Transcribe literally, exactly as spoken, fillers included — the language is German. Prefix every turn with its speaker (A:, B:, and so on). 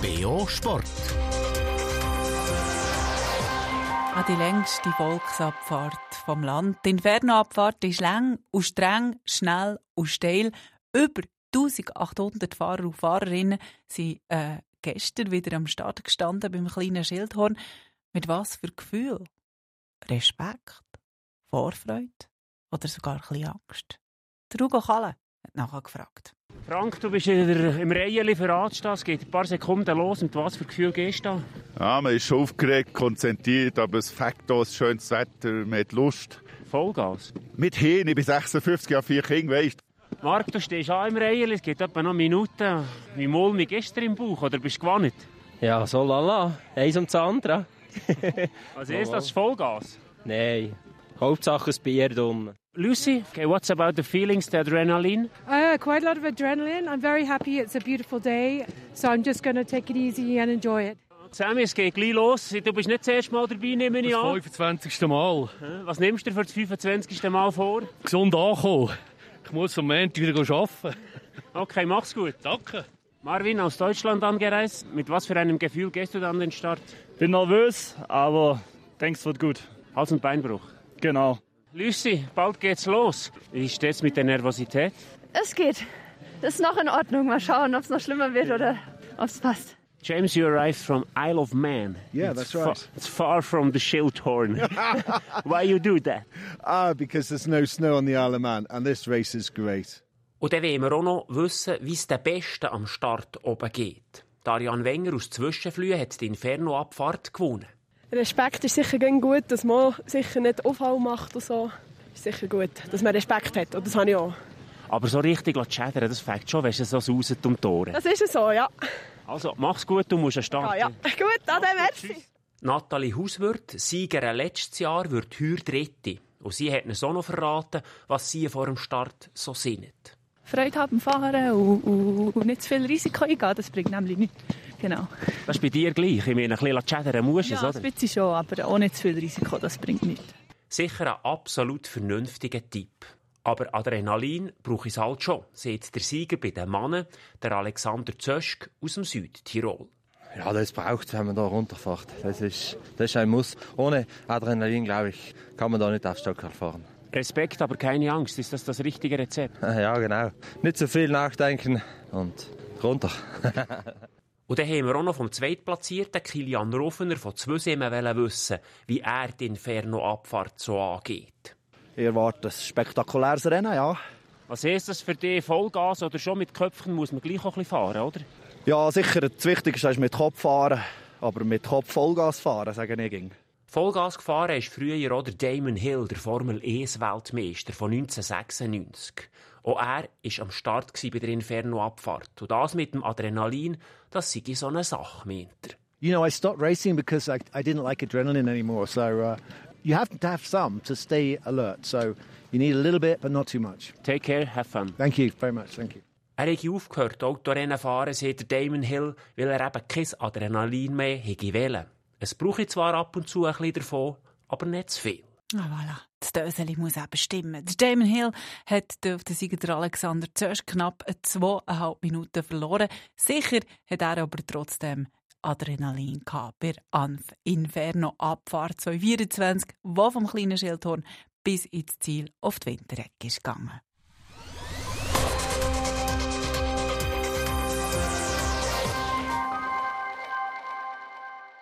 A: B O Sport.
B: An die längste Volksabfahrt vom Land. Die Inferno-Abfahrt ist lang und streng, schnell und steil. Über eintausendachthundert Fahrer und Fahrerinnen sind äh, gestern wieder am Start gestanden beim kleinen Schildhorn. Mit was für Gefühl? Respekt? Vorfreude? Oder sogar ein bisschen Angst? Der Hugo Kalle hat nachher gefragt.
C: Frank, du bist wieder im Reihen für Radstehen. Es geht ein paar Sekunden los. Mit was für Gefühl gehst du da?
D: Ja, man ist schon aufgeregt, konzentriert, aber es fängt hier, es schönes Wetter, man hat Lust.
C: Vollgas?
D: Mit hin, ich bin sechsundfünfzig, Jahre vier Kinder, weisst du.
C: Marc, du stehst auch im Reihen, es geht etwa noch Minuten. Wie mulmig ist dir im Bauch, oder bist du gewannet?
E: Ja, so lala. Eins um das andere.
C: Also ist das Vollgas?
E: Nein. Hauptsache ein Bier dumm.
C: Lucy, okay, what's about the feelings, the adrenaline?
F: Uh, quite a lot of adrenaline. I'm very happy. It's a beautiful day. So I'm just going to take it easy and enjoy it.
C: Sammy, es geht gleich los. Du bist nicht das erste Mal dabei, nehme ich an.
G: Das fünfundzwanzigste Mal.
C: Was nimmst du für das fünfundzwanzigste Mal vor?
G: Gesund ankommen. Ich muss am Montag wieder arbeiten.
C: Okay, mach's gut.
G: Danke.
C: Marvin, aus Deutschland angereist. Mit was für einem Gefühl gehst du dann an den Start?
H: Bin nervös, aber denke, es wird gut.
C: Hals- und Beinbruch?
H: Genau.
C: Lucy, bald geht's los. Wie steht's mit der Nervosität?
I: Es geht. Das ist noch in Ordnung. Mal schauen, ob es noch schlimmer wird oder ob es passt.
C: James, you arrived from Isle of Man.
J: Yeah,
C: it's
J: that's right.
C: Far, it's far from the Schildhorn. Why you do that?
J: Ah, because there's no snow on the Isle of Man, and this race is great.
K: Und dann wollen wir auch noch wissen, wie es den Besten am Start oben geht. Ariane Wenger aus Zwischenflühen hat die Inferno-Abfahrt gewonnen.
L: Respekt ist sicher gut, dass man sicher nicht Aufhall macht und so. Ist sicher gut, dass man Respekt hat. Und das habe ich auch.
C: Aber so richtig schädern, das fängt schon, wenn es so sauset um die Ohren.
L: Das ist so, ja.
C: Also, mach's gut, du musst starten.
L: Ja, ja. Gut, ade, merci.
K: Nathalie Hauswirth, Siegerin letztes Jahr, wird heuer Dritte. Und sie hat uns auch noch verraten, was sie vor dem Start so sinnet.
M: Freude haben, fahren und, und, und nicht zu viel Risiko eingehen, das bringt nämlich nichts. Genau.
C: Das ist bei dir gleich. Ich meine, ein bisschen schädern musst du
M: ja,
C: es, oder?
M: Ja, das bisschen schon, aber auch nicht zu viel Risiko, das bringt nichts.
K: Sicher ein absolut vernünftiger Tipp. Aber Adrenalin brauche ich es halt schon, sagt der Sieger bei den Männern, der Alexander Zöschk aus dem Südtirol.
E: Ja, das braucht es, wenn man da runterfährt. Das ist, das ist ein Muss. Ohne Adrenalin, glaube ich, kann man da nicht auf Stocker fahren.
C: Respekt, aber keine Angst. Ist das das richtige Rezept?
E: Ja, genau. Nicht so viel nachdenken und runter.
K: Und dann haben wir auch noch vom Zweitplatzierten Kilian Rufener von Zweisimmen wissen, wie er die Inferno-Abfahrt so angeht.
N: Ich erwarte ein spektakuläres Rennen, ja.
C: Was heisst das für dich? Vollgas oder schon mit Köpfen muss man gleich auch ein bisschen fahren, oder?
N: Ja, sicher. Das Wichtigste ist mit Kopf fahren. Aber mit Kopf Vollgas fahren, sage ich ging.
K: Vollgas gefahren ist früher auch der Damon Hill, der Formel eins Weltmeister von neunzehnhundertsechsundneunzig. Auch er war am Start bei der Inferno-Abfahrt. Und das mit dem Adrenalin, das sei so eine Sache, meint er.
N: You know, I stopped racing because I, I didn't like adrenaline anymore. So uh, you have to have some to stay alert. So you need a little bit, but not too much.
C: Take care, have fun.
N: Thank you very much, thank you.
K: Er hat aufgehört, Autorennen fahren, sagt der Damon Hill, weil er eben kein Adrenalin mehr hätte wollen. Es brauche zwar ab und zu ein bisschen davon, aber nicht zu viel.
B: Ah, voilà. Das Döseli muss eben stimmen. Der Damon Hill hat auf den Sieger Alexander Zösch knapp zweieinhalb Minuten verloren. Sicher hat er aber trotzdem Adrenalin gehabt bei der Inferno-Abfahrt zweitausendvierundzwanzig, die vom kleinen Schildhorn bis ins Ziel auf die Winterecke ist gegangen.